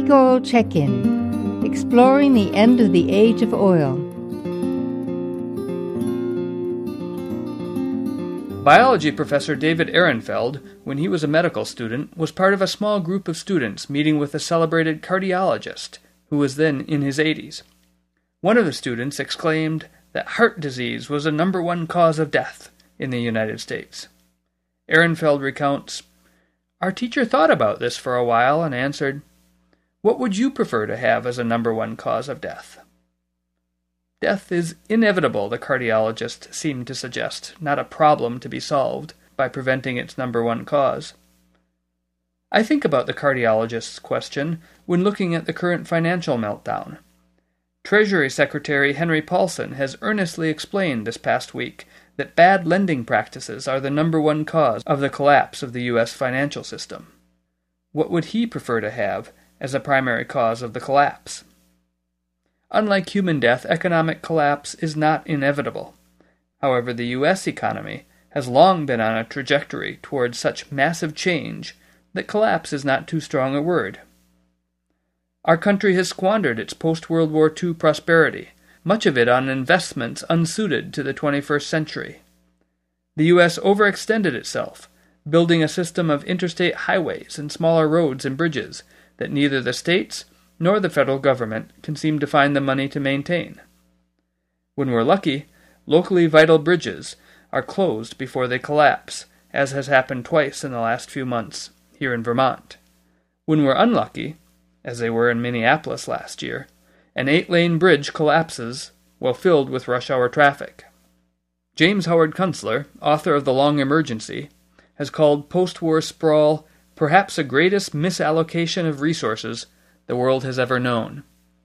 Peak Oil Check-In, exploring the end of the age of oil. Biology professor David Ehrenfeld, when he was a medical student, was part of a small group of students meeting with a celebrated cardiologist, who was then in his 80s. One of the students exclaimed that heart disease was the #1 cause of death in the United States. Ehrenfeld recounts, "Our teacher thought about this for a while and answered, 'What would you prefer to have as a #1 cause of death?' Death is inevitable," the cardiologist seemed to suggest, not a problem to be solved by preventing its #1 cause. I think about the cardiologist's question when looking at the current financial meltdown. Treasury Secretary Henry Paulson has earnestly explained this past week that bad lending practices are the #1 cause of the collapse of the U.S. financial system. What would he prefer to have as a primary cause of the collapse? Unlike human death, economic collapse is not inevitable. However, the U.S. economy has long been on a trajectory towards such massive change that collapse is not too strong a word. Our country has squandered its post-World War II prosperity, much of it on investments unsuited to the 21st century. The U.S. overextended itself, building a system of interstate highways and smaller roads and bridges that neither the states nor the federal government can seem to find the money to maintain. When we're lucky, locally vital bridges are closed before they collapse, as has happened twice in the last few months here in Vermont. When we're unlucky, as they were in Minneapolis last year, an 8-lane bridge collapses while filled with rush-hour traffic. James Howard Kunstler, author of The Long Emergency, has called post-war sprawl perhaps the greatest misallocation of resources the world has ever known.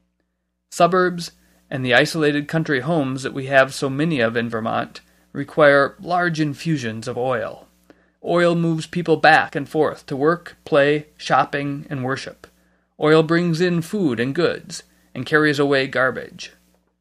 Suburbs and the isolated country homes that we have so many of in Vermont require large infusions of oil. Oil moves people back and forth to work, play, shopping, and worship. Oil brings in food and goods and carries away garbage.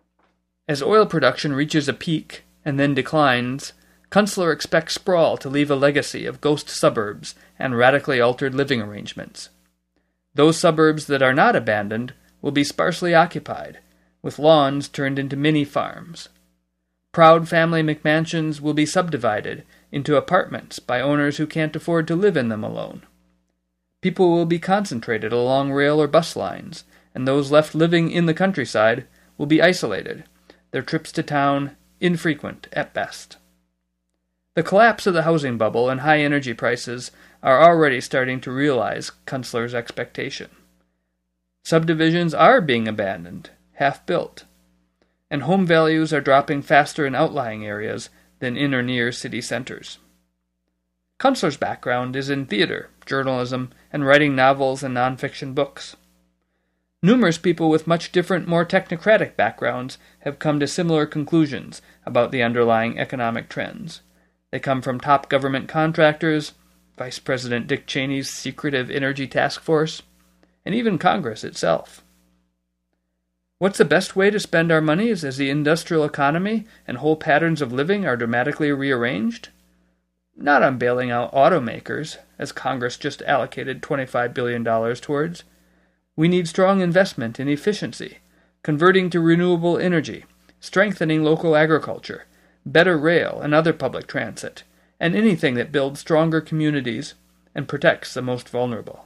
As oil production reaches a peak and then declines, Kunstler expects sprawl to leave a legacy of ghost suburbs and radically altered living arrangements. Those suburbs that are not abandoned will be sparsely occupied, with lawns turned into mini-farms. Proud family McMansions will be subdivided into apartments by owners who can't afford to live in them alone. People will be concentrated along rail or bus lines, and those left living in the countryside will be isolated, their trips to town infrequent at best. The collapse of the housing bubble and high energy prices are already starting to realize Kunstler's expectation. Subdivisions are being abandoned, half-built, and home values are dropping faster in outlying areas than in or near city centers. Kunstler's background is in theater, journalism, and writing novels and nonfiction books. Numerous people with much different, more technocratic backgrounds have come to similar conclusions about the underlying economic trends. They come from top government contractors, Vice President Dick Cheney's secretive energy task force, and even Congress itself. What's the best way to spend our money as the industrial economy and whole patterns of living are dramatically rearranged? Not on bailing out automakers, as Congress just allocated $25 billion towards. We need strong investment in efficiency, converting to renewable energy, strengthening local agriculture, better rail and other public transit, and anything that builds stronger communities and protects the most vulnerable.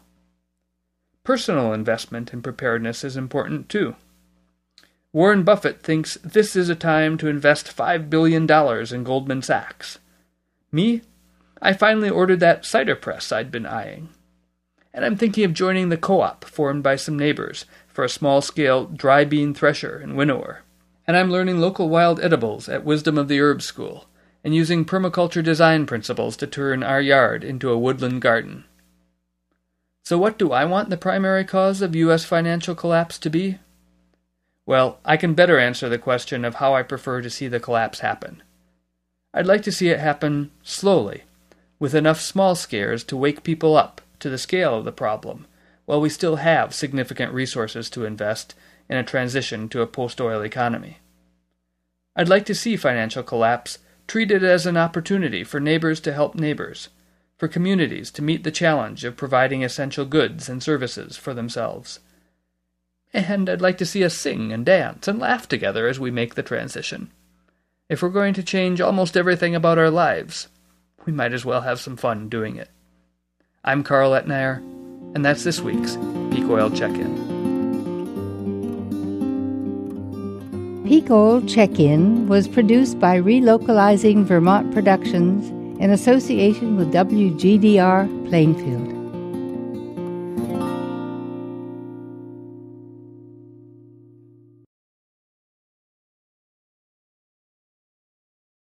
Personal investment in preparedness is important too. Warren Buffett thinks this is a time to invest $5 billion in Goldman Sachs. Me? I finally ordered that cider press I'd been eyeing. And I'm thinking of joining the co-op formed by some neighbors for a small-scale dry bean thresher and winnower. And I'm learning local wild edibles at Wisdom of the Herbs School, and using permaculture design principles to turn our yard into a woodland garden. So what do I want the primary cause of U.S. financial collapse to be? Well, I can better answer the question of how I prefer to see the collapse happen. I'd like to see it happen slowly, with enough small scares to wake people up to the scale of the problem, while we still have significant resources to invest in a transition to a post-oil economy. I'd like to see financial collapse treated as an opportunity for neighbors to help neighbors, for communities to meet the challenge of providing essential goods and services for themselves, And I'd like to see us sing and dance and laugh together as we make the transition. If we're going to change almost everything about our lives, we might as well have some fun doing it. I'm Carl Etnayer, and that's this week's Peak Oil Check-In. Peak Oil Check-In was produced by Relocalizing Vermont Productions in association with WGDR Plainfield.